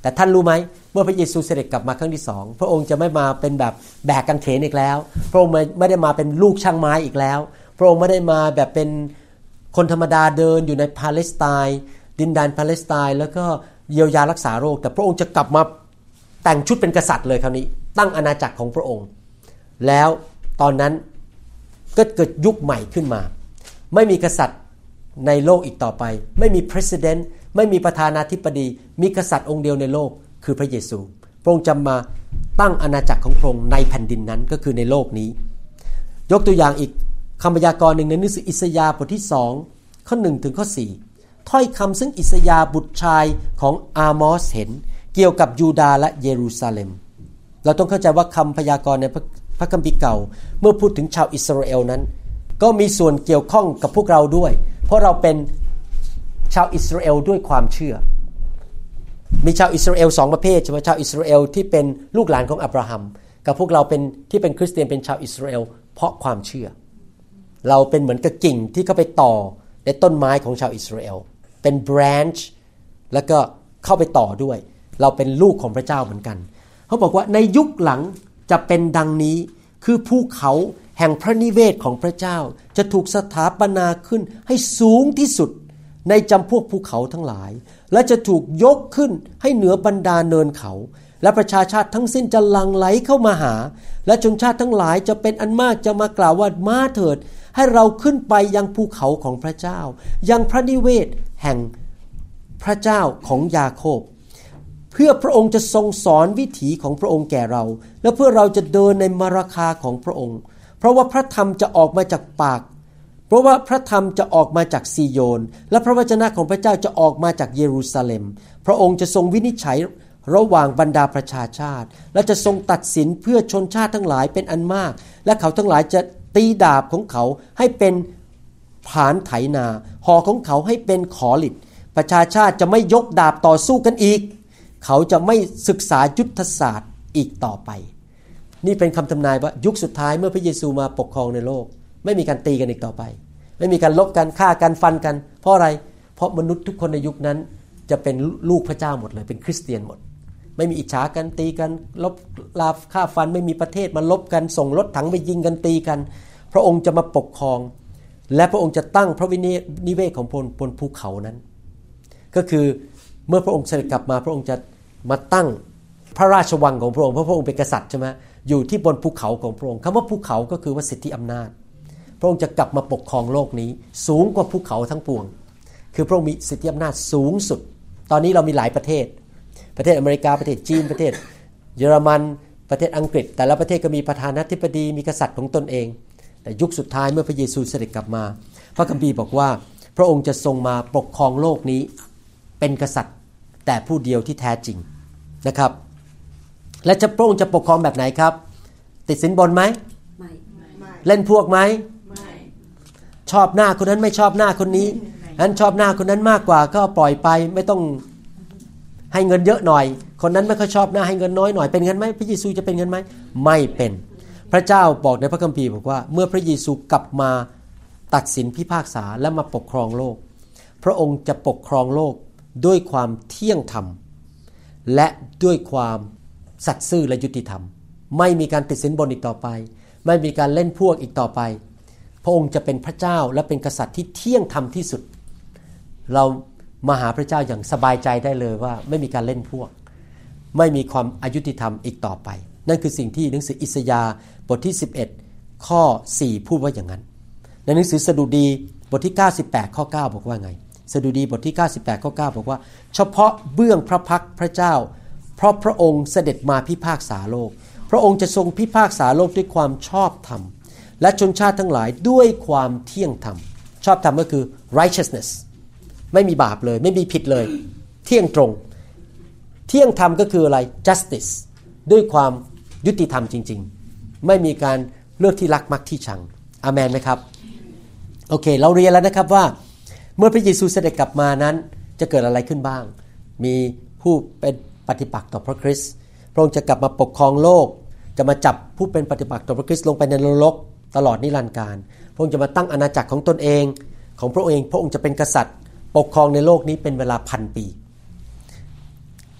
แต่ท่านรู้ไหมเมื่อพระเยซูเสด็จกลับมาครั้งที่2พระองค์จะไม่มาเป็นแบบแบกกางเขนอีกแล้วพระองค์ไม่ได้มาเป็นลูกช่างไม้อีกแล้วพระองค์ไม่ได้มาแบบเป็นคนธรรมดาเดินอยู่ในปาเลสไตน์ดินแดนปาเลสไตน์แล้วก็เยียวยารักษาโรคแต่พระองค์จะกลับมาแต่งชุดเป็นกษัตริย์เลยคราวนี้ตั้งอาณาจักรของพระองค์แล้วตอนนั้นก็เกิดยุคใหม่ขึ้นมาไม่มีกษัตริย์ในโลกอีกต่อไปไม่มี president ไม่มีประธานาธิบดีมีกษัตริย์องค์เดียวในโลกคือพระเยซูพระองค์จะมาตั้งอาณาจักรของพระองค์ในแผ่นดินนั้นก็คือในโลกนี้ยกตัวอย่างอีกคำพยากรณ์หนึ่งในหนังสืออิสยาห์บทที่2ข้อ1ถึงข้อ4ถ้อยคำซึ่งอิสยาห์บุตรชายของอามอสเห็นเกี่ยวกับยูดาห์และเยรูซาเล็มเราต้องเข้าใจว่าคำพยากรณ์ในพระคัมภีร์เก่าเมื่อพูดถึงชาวอิสราเอลนั้นก็มีส่วนเกี่ยวข้องกับพวกเราด้วยเพราะเราเป็นชาวอิสราเอลด้วยความเชื่อมีชาวอิสราเอล2ประเภทใช่ไหมชาวอิสราเอลที่เป็นลูกหลานของอับราฮัมกับพวกเราเป็นที่เป็นคริสเตียนเป็นชาวอิสราเอลเพราะความเชื่อเราเป็นเหมือนกับกิ่งที่เข้าไปต่อในต้นไม้ของชาวอิสราเอลเป็น branch แล้วก็เข้าไปต่อด้วยเราเป็นลูกของพระเจ้าเหมือนกันเขาบอกว่าในยุคหลังจะเป็นดังนี้คือภูเขาแห่งพระนิเวศของพระเจ้าจะถูกสถาปนาขึ้นให้สูงที่สุดในจำพวกภูเขาทั้งหลายและจะถูกยกขึ้นให้เหนือบรรดาเนินเขาและประชาชาติทั้งสิ้นจะหลั่งไหลเข้ามาหาและชนชาติทั้งหลายจะเป็นอันมากจะมากล่าวว่ามาเถิดให้เราขึ้นไปยังภูเขาของพระเจ้ายังพระนิเวศแห่งพระเจ้าของยาโคบเพื่อพระองค์จะทรงสอนวิถีของพระองค์แก่เราและเพื่อเราจะเดินในมรคาของพระองค์เพราะว่าพระธรรมจะออกมาจากปากเพราะว่าพระธรรมจะออกมาจากซีโยนและพระวจนะของพระเจ้าจะออกมาจากเยรูซาเล็มพระองค์จะทรงวินิจฉัยระหว่างบรรดาประชาชาติและจะทรงตัดสินเพื่อชนชาติทั้งหลายเป็นอันมากและเขาทั้งหลายจะตีดาบของเขาให้เป็นผานไถนาหอกของเขาให้เป็นขอหลิดประชาชาติจะไม่ยกดาบต่อสู้กันอีกเขาจะไม่ศึกษายุทธศาสตร์อีกต่อไปนี่เป็นคำทำนายว่ายุคสุดท้ายเมื่อพระเยซูมาปกครองในโลกไม่มีการตีกันอีกต่อไปไม่มีการลบกันฆ่ากันฟันกันเพราะอะไรเพราะมนุษย์ทุกคนในยุคนั้นจะเป็นลูกพระเจ้าหมดเลยเป็นคริสเตียนหมดไม่มีอิจฉากันตีกันลบลาฆ่าฟันไม่มีประเทศมาลบกันส่งรถถังไปยิงกันตีกันพระองค์จะมาปกครองและพระองค์จะตั้งพระวินิเวศของบนภูเขานั้นก็คือเมื่อพระองค์เสด็จกลับมาพระองค์จะมาตั้งพระราชวังของพระองค์เพราะพระองค์เป็นกษัตริย์ใช่ไหมอยู่ที่บนภูเขาของพระองค์คำว่าภูเขาก็คือว่าสิทธิอำนาจพระองค์จะกลับมาปกครองโลกนี้สูงกว่าภูเขาทั้งปวงคือพระองค์มีสิทธิอำนาจสูงสุดตอนนี้เรามีหลายประเทศอเมริกาประเทศจีนประเทศเยอรมันประเทศอังกฤษแต่ละประเทศก็มีประธานาธิบดีมีกษัตริย์ของตนเองแต่ยุคสุดท้ายเมื่อพระเยซูเสด็จกลับมาพระคัมภีร์บอกว่าพระองค์จะทรงมาปกครองโลกนี้เป็นกษัตริย์แต่ผู้เดียวที่แท้จริงนะครับและพระองค์จะปกครองแบบไหนครับติดสินบนไหมไม่เล่นพวกไหมไม่ชอบหน้าคนนั้นไม่ชอบหน้าคนนี้นั้นชอบหน้าคนนั้นมากกว่าก็ปล่อยไปไม่ต้องให้เงินเยอะหน่อยคนนั้นไม่ค่อยชอบหน้าให้เงินน้อยหน่อยเป็นงั้นไหมพระเยซูจะเป็นงั้นไหมไม่เป็นพระเจ้าบอกในพระคัมภีร์บอกว่าเมื่อพระเยซูกลับมาตัดสินพิพากษาและมาปกครองโลกพระองค์จะปกครองโลกด้วยความเที่ยงธรรมและด้วยความสัตย์ซื่อและยุติธรรมไม่มีการติดสินบนอีกต่อไปไม่มีการเล่นพวกอีกต่อไปพระองค์จะเป็นพระเจ้าและเป็นกษัตริย์ที่เที่ยงธรรมที่สุดเรามาหาพระเจ้าอย่างสบายใจได้เลยว่าไม่มีการเล่นพวกไม่มีความอยุติธรรมอีกต่อไปนั่นคือสิ่งที่หนังสืออิสยาห์บทที่11ข้อ4พูดว่าอย่างนั้นในหนังสือสดุดีบทที่98ข้อ9บอกว่าไงสดุดีบทที่98ข้อ9บอกว่าเฉพาะเบื้องพระพักพระเจ้าเพราะพระองค์เสด็จมาพิพากษาโลกพระองค์จะทรงพิพากษาโลกด้วยความชอบธรรมและชนชาติทั้งหลายด้วยความเที่ยงธรรมชอบธรรมก็คือ righteousness ไม่มีบาปเลยไม่มีผิดเลยเที่ยงตรงเที่ยงธรรมก็คืออะไร justice ด้วยความยุติธรรมจริงๆไม่มีการเลือกที่รักมักที่ชังอาเมนไหมครับโอเคเราเรียนแล้วนะครับว่าเมื่อพระเยซูเสด็จกลับมานั้นจะเกิดอะไรขึ้นบ้างมีผู้เป็นปฏิปักษ์ต่อพระคริสต์พระองค์จะกลับมาปกครองโลกจะมาจับผู้เป็นปฏิปักษ์ต่อพระคริสต์ลงไปในนรกตลอดนิรันดร์กาลพระองค์จะมาตั้งอาณาจักรของตนเองของพระองค์พระองค์จะเป็นกษัตริย์ปกครองในโลกนี้เป็นเวลา 1,000 ปี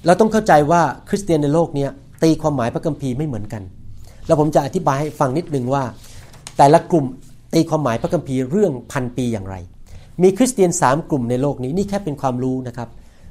เราต้องเข้าใจว่าคริสเตียนในโลกนี้ตีความหมายพระคัมภีร์ไม่เหมือนกันแล้วผมจะอธิบายให้ฟังนิดนึงว่าแต่ละกลุ่มตีความหมายพระคัมภีร์เรื่องพันปีอย่างไรมีคริสเตียน3กลุ่มในโลกนี้นี่แค่เป็นความรู้นะครับ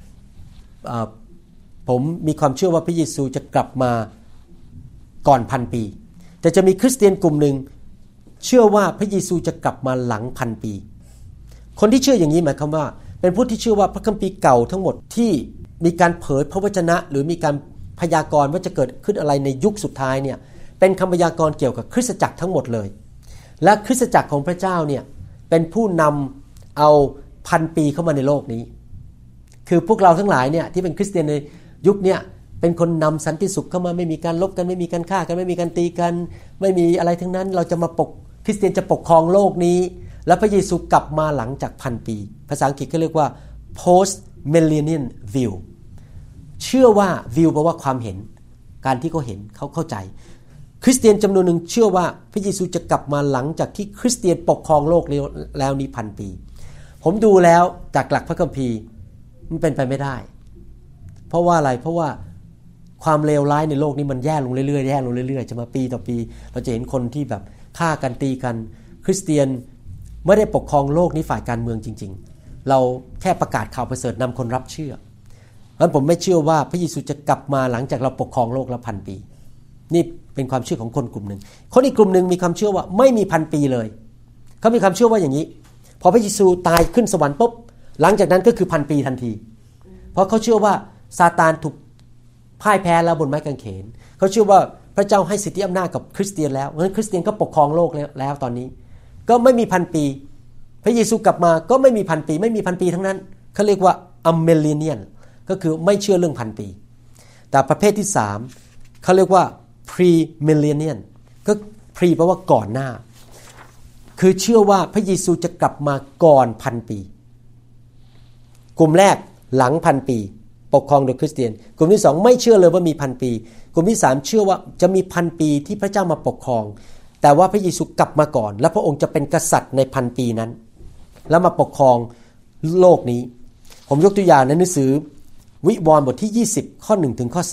ผมมีความเชื่อว่าพระเยซูจะกลับมาก่อน1,000 ปีแต่จะมีคริสเตียนกลุ่มหนึ่งเชื่อว่าพระเยซูจะกลับมาหลัง1,000 ปีคนที่เชื่ออย่างนี้หมายความว่าเป็นผู้ที่เชื่อว่าพระคัมภีร์เก่าทั้งหมดที่มีการเผยพระวจนะหรือมีการพยากรณ์ว่าจะเกิดขึ้นอะไรในยุคสุดท้ายเนี่ยเป็นคำพยากรณ์เกี่ยวกับคริสตจักรทั้งหมดเลยและคริสตจักรของพระเจ้าเนี่ยเป็นผู้นำเอา1,000 ปีเข้ามาในโลกนี้คือพวกเราทั้งหลายเนี่ยที่เป็นคริสเตียนในยุคนี้เป็นคนนำสันติสุขเข้ามาไม่มีการลบกันไม่มีการฆ่ากันไม่มีการตีกันไม่มีอะไรทั้งนั้นเราจะมาคริสเตียนจะปกครองโลกนี้และพระเยซูกลับมาหลังจาก1,000 ปีภาษาอังกฤษเขาเรียกว่า post millennial view เชื่อว่า view แปลว่าความเห็นการที่เขาเห็นเขาเข้าใจคริสเตียนจำนวนหนึ่งเชื่อว่าพระเยซูจะกลับมาหลังจากที่คริสเตียนปกครองโลกแล้วนี้1,000 ปีผมดูแล้วจากหลักพระคัมภีร์มันเป็นไปไม่ได้เพราะว่าอะไรเพราะว่าความเลวร้ายในโลกนี้มันแย่ลงเรื่อยๆแย่ลงเรื่อยๆจะมาปีต่อปีเราจะเห็นคนที่แบบฆ่ากันตีกันคริสเตียนไม่ได้ปกครองโลกนี้ฝ่ายการเมืองจริงๆเราแค่ประกาศข่าวประเสริฐนำคนรับเชื่อเพราะฉะนั้นผมไม่เชื่อว่าพระเยซูจะกลับมาหลังจากเราปกครองโลกละ1,000 ปีนี่เป็นความเชื่อของคนกลุ่มหนึ่งคนอีกกลุ่มหนึ่งมีความเชื่อว่าไม่มี1,000 ปีเลยเขามีความเชื่อว่าอย่างนี้พอพระเยซูตายขึ้นสวรรค์ปุ๊บหลังจากนั้นก็คือ1,000 ปีทันทีเพราะเขาเชื่อว่าซาตานถูกพ่ายแพ้แล้วบนไม้กางเขนเขาเชื่อว่าพระเจ้าให้สิทธิอำนาจกับคริสเตียนแล้วเพราะฉะนั้นคริสเตียนก็ปกครองโลกแล้วตอนนี้ก็ไม่มี1,000 ปีพระเยซูกลับมาก็ไม่มี1,000 ปีไม่มี1,000 ปีทั้งนั้นเขาเรียกว่าอัมเมลิเนียนก็คือไม่เชื่อเรื่อง1,000 ปีแต่ประเภทที่3เขาเรียกว่า pre-millennial ก็ pre แปลว่าก่อนหน้าคือเชื่อว่าพระเยซูจะกลับมาก่อน 1,000 ปีกลุ่มแรกหลัง 1,000 ปีปกครองโดยคริสเตียนกลุ่มที่2ไม่เชื่อเลยว่ามี1,000 ปีกลุ่มที่3เชื่อว่าจะมี1,000 ปีที่พระเจ้ามาปกครองแต่ว่าพระเยซูกลับมาก่อนและพระองค์จะเป็นกษัตริย์ใน1,000 ปีนั้นแล้วมาปกครองโลกนี้ผมยกตัวอย่างในหนังสือวิวรณ์บทที่20ข้อ1ถึงข้อ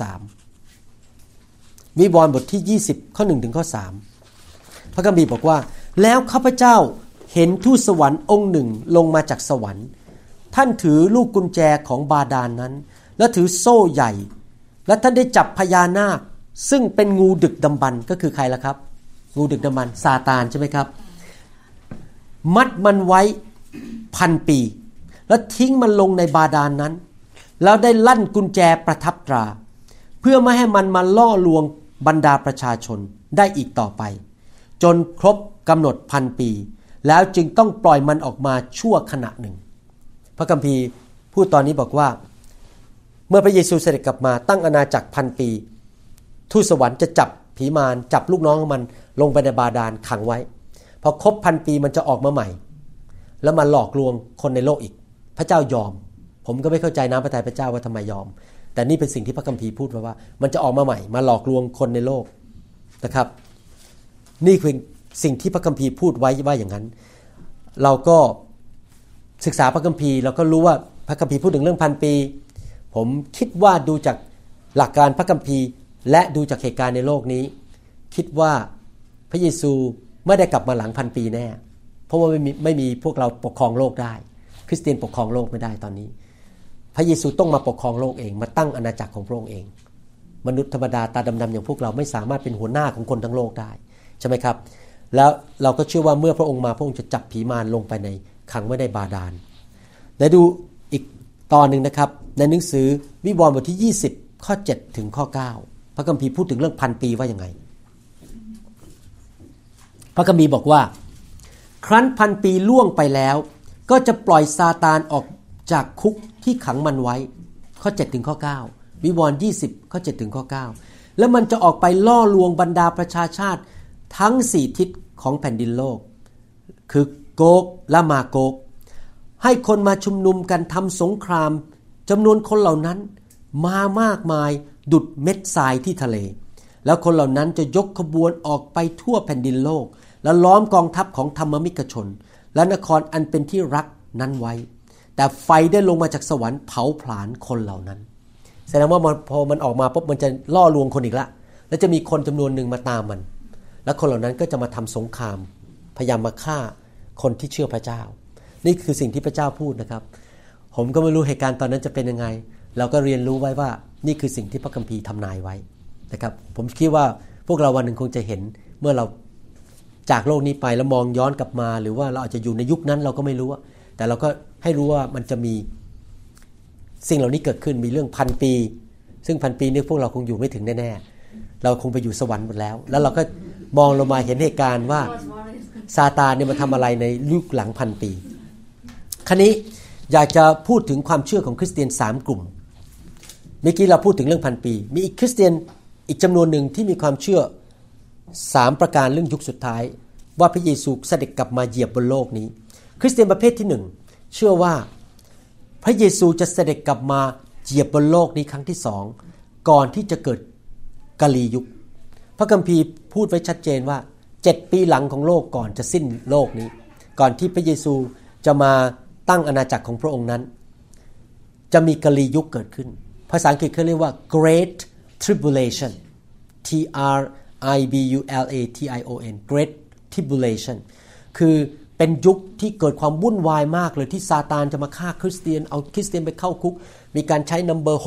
3วิวรณ์บทที่20ข้อ1ถึงข้อ3พระคัมภีร์บอกว่าแล้วข้าพเจ้าเห็นทูตสวรรค์องค์หนึ่งลงมาจากสวรรค์ท่านถือลูกกุญแจของบาดาล นั้นและถือโซ่ใหญ่และท่านได้จับพญานาคซึ่งเป็นงูดึกดำบรรพ์ก็คือใครล่ะครับงูดึกดำบรรพ์ซาตานใช่ไหมครับมัดมันไว้1,000 ปีแล้วทิ้งมันลงในบาดาล นั้นแล้วได้ลั่นกุญแจประทับตราเพื่อไม่ให้มันมาล่อลวงบรรดาประชาชนได้อีกต่อไปจนครบกำหนด1,000 ปีแล้วจึงต้องปล่อยมันออกมาชั่วขณะหนึ่งพระคัมภีร์พูดตอนนี้บอกว่าเมื่อพระเยซูเสด็จกลับมาตั้งอาณาจักร1,000 ปีทูตสวรรค์จะจับผีมารจับลูกน้องของมันลงไปในบาดาลขังไว้พอครบ1,000 ปีมันจะออกมาใหม่แล้วมาหลอกลวงคนในโลกอีกพระเจ้ายอมผมก็ไม่เข้าใจน้ำพระทัยพระเจ้าว่าทำไมยอมแต่นี่เป็นสิ่งที่พระคัมภีร์พูดว่ามันจะออกมาใหม่มาหลอกลวงคนในโลกนะครับนี่คือสิ่งที่พระคัมภีร์พูดไว้ว่าอย่างนั้นเราก็ศึกษาพระคัมภีร์เราก็รู้ว่าพระคัมภีร์พูดถึงเรื่อง1,000 ปีผมคิดว่าดูจากหลักการพระคัมภีร์และดูจากเหตุการณ์ในโลกนี้คิดว่าพระเยซูไม่ได้กลับมาหลัง1,000 ปีแน่เพราะว่าไม่มีพวกเราปกครองโลกได้คริสเตียนปกครองโลกไม่ได้ตอนนี้พระเยซูต้องมาปกครองโลกเองมาตั้งอาณาจักรของพระองค์เองมนุษย์ธรรมดาตาดำๆอย่างพวกเราไม่สามารถเป็นหัวหน้าของคนทั้งโลกได้ใช่ไหมครับแล้วเราก็เชื่อว่าเมื่อพระองค์มาพระองค์จะจับผีมารลงไปในขังไว้ในบาดาลและดูอีกตอนนึงนะครับในหนังสือวิวรณ์บทที่20ข้อ7ถึงข้อ9พระคัมภีร์พูดถึงเรื่อง1,000 ปีว่ายังไงพระคัมภีร์บอกว่าครั้น1,000 ปีล่วงไปแล้วก็จะปล่อยซาตานออกจากคุกที่ขังมันไว้ข้อ7ถึงข้อ9วิวรณ์20ข้อ7ถึงข้อ9แล้วมันจะออกไปล่อลวงบรรดาประชาชาติทั้ง4ทิศของแผ่นดินโลกคือโกกและมาโกกให้คนมาชุมนุมกันทำสงครามจำนวนคนเหล่านั้นมามากมายดุจเม็ดทรายที่ทะเลแล้วคนเหล่านั้นจะยกขบวนออกไปทั่วแผ่นดินโลกและล้อมกองทัพของธรรมมิกชนและนครอันเป็นที่รักนั้นไว้แต่ไฟได้ลงมาจากสวรรค์เผาผลาญคนเหล่านั้นแสดงว่าพอมันออกมาปุ๊บมันจะล่อลวงคนอีกละแล้วจะมีคนจำนวนหนึ่งมาตามมันแล้วคนเหล่านั้นก็จะมาทำสงครามพยายามมาฆ่าคนที่เชื่อพระเจ้านี่คือสิ่งที่พระเจ้าพูดนะครับผมก็ไม่รู้เหตุการณ์ตอนนั้นจะเป็นยังไงเราก็เรียนรู้ไว้ว่านี่คือสิ่งที่พระคัมภีร์ทำนายไว้นะครับผมคิดว่าพวกเราวันหนึ่งคงจะเห็นเมื่อเราจากโลกนี้ไปแล้วมองย้อนกลับมาหรือว่าเราอาจจะอยู่ในยุคนั้นเราก็ไม่รู้แต่เราก็ให้รู้ว่ามันจะมีสิ่งเหล่านี้เกิดขึ้นมีเรื่องพันปีซึ่งพันปีนี้พวกเราคงอยู่ไม่ถึงแน่ๆเราคงไปอยู่สวรรค์หมดแล้วแล้วเราก็มองลงมาเห็นเหตุการณ์ว่าซาตานเนี่ยมาทำอะไรในยุคหลังพันปีคราวนี้อยากจะพูดถึงความเชื่อของคริสเตียน3กลุ่มเมื่อกี้เราพูดถึงเรื่องพันปีมีอีกคริสเตียนอีกจำนวนหนึ่งที่มีความเชื่อ3ประการเรื่องยุคสุดท้ายว่าพระเยซูเสด็จกลับมาเหยียบบนโลกนี้คริสเตียนประเภทที่1เชื่อว่าพระเยซูจะเสด็จกลับมาเหยียบบนโลกนี้ครั้งที่2ก่อนที่จะเกิดกาลียุคพระคัมภีร์พูดไว้ชัดเจนว่า7ปีหลังของโลกก่อนจะสิ้นโลกนี้ก่อนที่พระเยซูจะมาตั้งอาณาจักรของพระองค์นั้นจะมีกาลียุคเกิดขึ้นภาษาอังกฤษเขาเรียกว่า Great Tribulation TRIBULATION Great Tribulation คือเป็นยุคที่เกิดความวุ่นวายมากเลยที่ซาตานจะมาฆ่าคริสเตียนเอาคริสเตียนไปเข้าคุกมีการใช้นัมเบอร์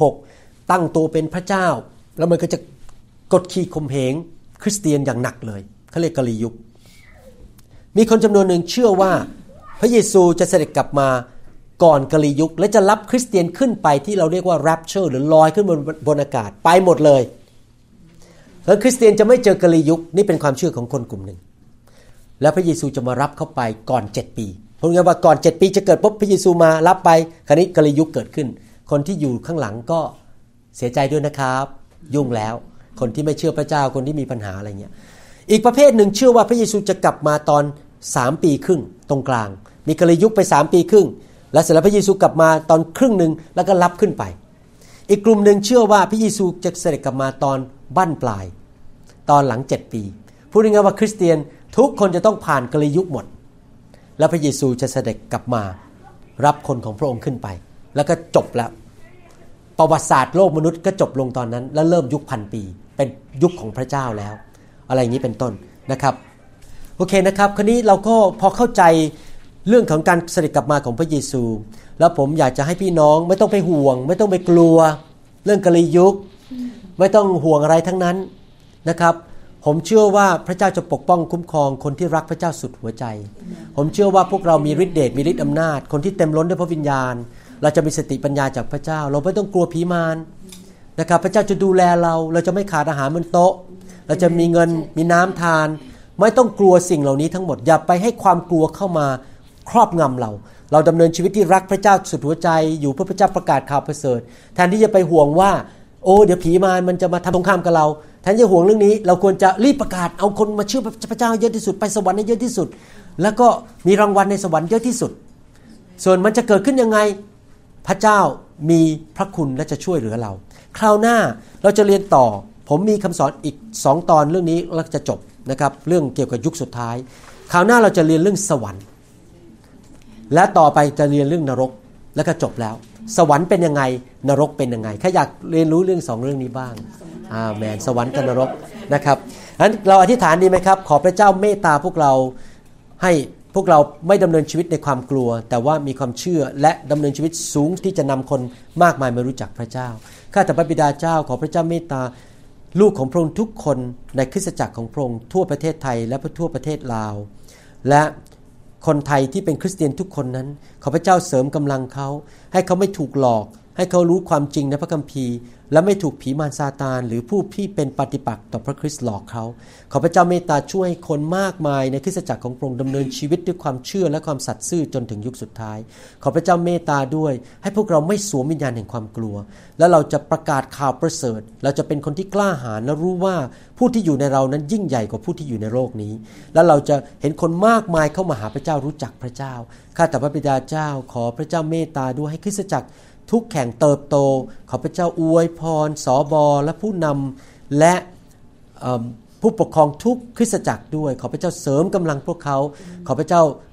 666ตั้งตัวเป็นพระเจ้าแล้วมันก็จะกดขี่ข่มเหงคริสเตียนอย่างหนักเลยเขาเรียกกาลียุคมีคนจำนวนหนึ่งเชื่อว่าพระเยซูจะเสด็จกลับมาก่อนกาลียุคและจะรับคริสเตียนขึ้นไปที่เราเรียกว่า rapture หรือลอยขึ้นบนอากาศไปหมดเลยแล้วคริสเตียนจะไม่เจอกาลียุคนี่เป็นความเชื่อของคนกลุ่มหนึ่งแล้วพระเยซูจะมารับเข้าไปก่อน7ปีพูดง่ายๆว่าก่อน7ปีจะเกิดปุ๊บพระเยซูมารับไปคราวนี้กาลียุคเกิดขึ้นคนที่อยู่ข้างหลังก็เสียใจด้วยนะครับยุ่งแล้วคนที่ไม่เชื่อพระเจ้าคนที่มีปัญหาอะไรเงี้ยอีกประเภทหนึ่งเชื่อว่าพระเยซูจะกลับมาตอน3ปีครึ่งตรงกลางมีกาลียุคไป3ปีครึ่งแล้วเสร็จแล้วพระเยซูกลับมาตอนครึ่งนึงแล้วก็รับขึ้นไปอีกกลุ่มนึงเชื่อว่าพระเยซูจะเสด็จกลับมาตอนบั้นปลายตอนหลัง7ปีพูดง่ายๆว่าคริสเตียนทุกคนจะต้องผ่านกาลียุคหมดแล้วพระเยซูจะเสด็จกลับมารับคนของพระองค์ขึ้นไปแล้วก็จบแล้วประวัติศาสตร์โลกมนุษย์ก็จบลงตอนนั้นแล้วเริ่มยุคพันปีเป็นยุคของพระเจ้าแล้วอะไรอย่างนี้เป็นต้นนะครับโอเคนะครับคราวนี้เราก็พอเข้าใจเรื่องของการเสด็จกลับมาของพระเยซูแล้วผมอยากจะให้พี่น้องไม่ต้องไปห่วงไม่ต้องไปกลัวเรื่องกาลียุคไม่ต้องห่วงอะไรทั้งนั้นนะครับผมเชื่อว่าพระเจ้าจะปกป้องคุ้มครองคนที่รักพระเจ้าสุดหัวใจผมเชื่อว่าพวกเรามีฤทธิ์เดชมีฤทธิ์อำนาจคนที่เต็มล้นด้วยพระวิญญาณเราจะมีสติปัญญาจากพระเจ้าเราไม่ต้องกลัวผีมารนะครับพระเจ้าจะดูแลเราจะไม่ขาดอาหารบนโต๊ะเราจะมีเงินมีน้ำทานไม่ต้องกลัวสิ่งเหล่านี้ทั้งหมดอย่าไปให้ความกลัวเข้ามาครอบงำเราดำเนินชีวิตที่รักพระเจ้าสุดหัวใจอยู่เพื่อพระเจ้าประกาศข่าวประเสริฐแทนที่จะไปห่วงว่าโอ้เดี๋ยวผีมารมันจะมาทำสงครามกับเราแทนจะห่วงเรื่องนี้เราควรจะรีบประกาศเอาคนมาเชื่อพระเจ้าเยอะที่สุดไปสวรรค์ให้เยอะที่สุดแล้วก็มีรางวัลในสวรรค์เยอะที่สุดส่วนมันจะเกิดขึ้นยังไงพระเจ้ามีพระคุณและจะช่วยเหลือเราคราวหน้าเราจะเรียนต่อผมมีคำสอนอีก2ตอนเรื่องนี้แล้วจะจบนะครับเรื่องเกี่ยวกับยุคสุดท้ายคราวหน้าเราจะเรียนเรื่องสวรรค์และต่อไปจะเรียนเรื่องนรกแล้วก็จบแล้วสวรรค์เป็นยังไงนรกเป็นยังไงใครอยากเรียนรู้เรื่อง2เรื่องนี้บ้างอาเมนสวรรค์กับนรกนะครับงั้นเราอธิษฐานดีไหมครับขอพระเจ้าเมตตาพวกเราให้พวกเราไม่ดำเนินชีวิตในความกลัวแต่ว่ามีความเชื่อและดำเนินชีวิตสูงที่จะนำคนมากมายมารู้จักพระเจ้าข้าแต่พระบิดาเจ้าขอพระเจ้าเมตตาลูกของพระองค์ทุกคนในคริสตจักรของพระองค์ทั่วประเทศไทยและทั่วประเทศลาวและคนไทยที่เป็นคริสเตียนทุกคนนั้นขอพระเจ้าเสริมกำลังเขาให้เขาไม่ถูกหลอกให้เขารู้ความจริงในพระคัมภีร์และไม่ถูกผีมารซาตานหรือผู้ที่เป็นปฏิปักษ์ต่อพระคริสต์หลอกเขาขอพระเจ้าเมตตาช่วยคนมากมายในคริสตจักรของพระองค์ดำเนินชีวิตด้วยความเชื่อและความสัตย์ซื่อจนถึงยุคสุดท้ายขอพระเจ้าเมตตาด้วยให้พวกเราไม่สวมวิญญาณแห่งความกลัวและเราจะประกาศข่าวประเสริฐเราจะเป็นคนที่กล้าหาญและรู้ว่าผู้ที่อยู่ในเรานั้นยิ่งใหญ่กว่าผู้ที่อยู่ในโลกนี้และเราจะเห็นคนมากมายเข้ามาหาพระเจ้ารู้จักพระเจ้าข้าแต่พระบิดาเจ้าขอพระเจ้าเมตตาด้วยให้คริสตจักรทุกแห่งเติบโตขอพระเจ้าอวยพรสบและผู้นำและผู้ปกครองทุกคริสตจักรด้วยขอพระเจ้าเสริมกำลังพวกเขาขอพระเจ้า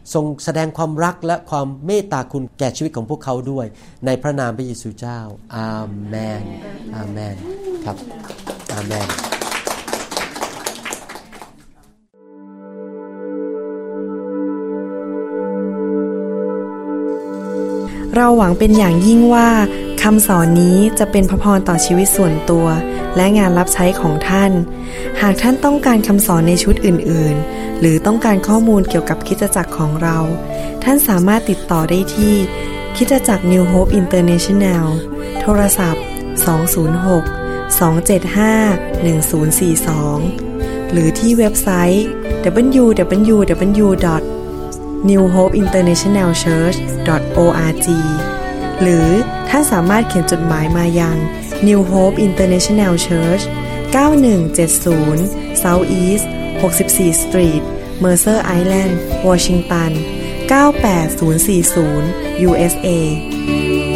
ทรงแสดงความรักและความเมตตาคุณแก่ชีวิตของพวกเขาด้วยในพระนามพระเยซูเจ้าอาเมนอาเมนครับอาเมนเราหวังเป็นอย่างยิ่งว่าคำสอนนี้จะเป็นพระพรต่อชีวิตส่วนตัวและงานรับใช้ของท่านหากท่านต้องการคำสอนในชุดอื่นๆหรือต้องการข้อมูลเกี่ยวกับคริสตจักรของเราท่านสามารถติดต่อได้ที่คริสตจักร New Hope International โทรศัพท์206-275-1042หรือที่เว็บไซต์ www.newhopeinternationalchurch.org หรือท่านสามารถเขียนจดหมายมายัง New Hope International Church 9170 South East 64 Street Mercer Island Washington 98040 USA